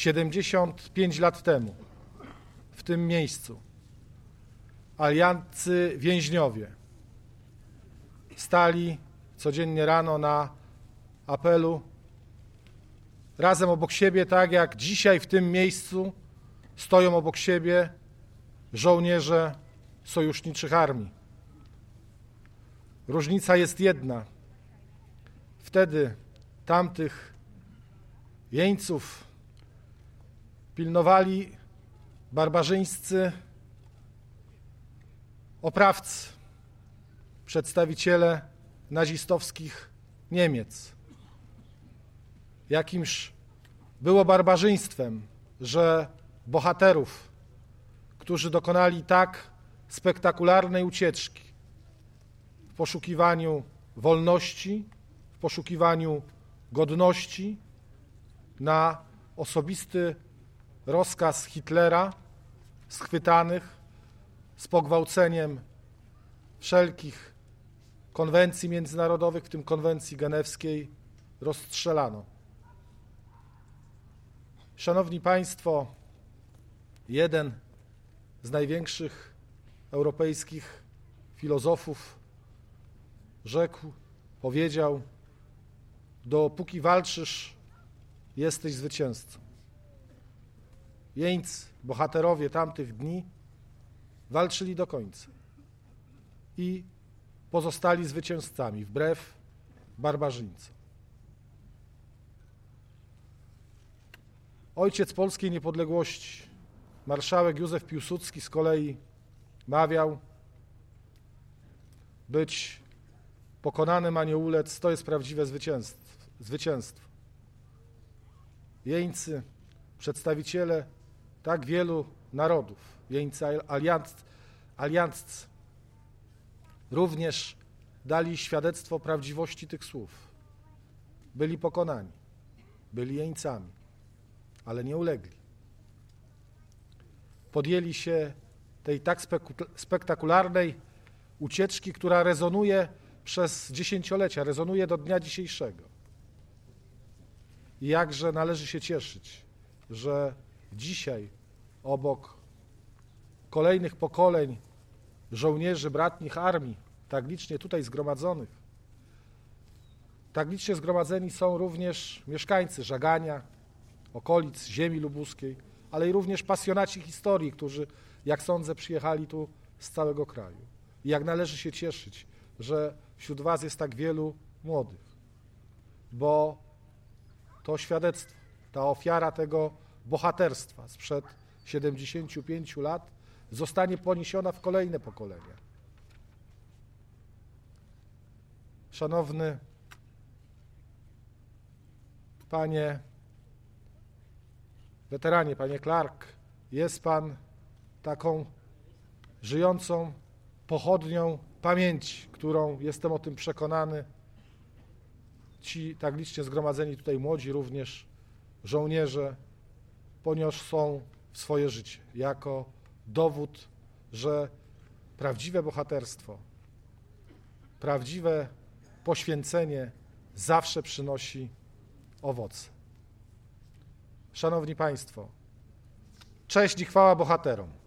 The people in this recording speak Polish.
75 lat temu w tym miejscu alianccy więźniowie stali codziennie rano na apelu razem obok siebie, tak jak dzisiaj w tym miejscu stoją obok siebie żołnierze sojuszniczych armii. Różnica jest jedna. Wtedy tamtych jeńców pilnowali barbarzyńscy oprawcy, przedstawiciele nazistowskich Niemiec. Jakimś było barbarzyństwem, że bohaterów, którzy dokonali tak spektakularnej ucieczki w poszukiwaniu wolności, w poszukiwaniu godności, na osobisty rozkaz Hitlera, schwytanych z pogwałceniem wszelkich konwencji międzynarodowych, w tym konwencji genewskiej, rozstrzelano. Szanowni Państwo, jeden z największych europejskich filozofów rzekł, powiedział: dopóki walczysz, jesteś zwycięzcą. Jeńcy, bohaterowie tamtych dni walczyli do końca i pozostali zwycięzcami wbrew barbarzyńcom. Ojciec polskiej niepodległości, marszałek Józef Piłsudski, z kolei mawiał: być pokonanym, a nie ulec, to jest prawdziwe zwycięstwo. Jeńcy, przedstawiciele tak wielu narodów, jeńcy alianccy, również dali świadectwo prawdziwości tych słów. Byli pokonani, byli jeńcami, ale nie ulegli. Podjęli się tej tak spektakularnej ucieczki, która rezonuje przez dziesięciolecia, rezonuje do dnia dzisiejszego. I jakże należy się cieszyć, że dzisiaj obok kolejnych pokoleń żołnierzy bratnich armii, tak licznie tutaj zgromadzonych, tak licznie zgromadzeni są również mieszkańcy Żagania, okolic ziemi lubuskiej, ale i również pasjonaci historii, którzy, jak sądzę, przyjechali tu z całego kraju. I jak należy się cieszyć, że wśród was jest tak wielu młodych, bo to świadectwo, ta ofiara tego bohaterstwa sprzed 75 lat zostanie poniesiona w kolejne pokolenia. Szanowny panie weteranie, panie Clark, jest pan taką żyjącą pochodnią pamięci, którą, jestem o tym przekonany, ci tak licznie zgromadzeni tutaj młodzi również żołnierze poniosą w swoje życie jako dowód, że prawdziwe bohaterstwo, prawdziwe poświęcenie zawsze przynosi owoce. Szanowni Państwo, cześć i chwała bohaterom.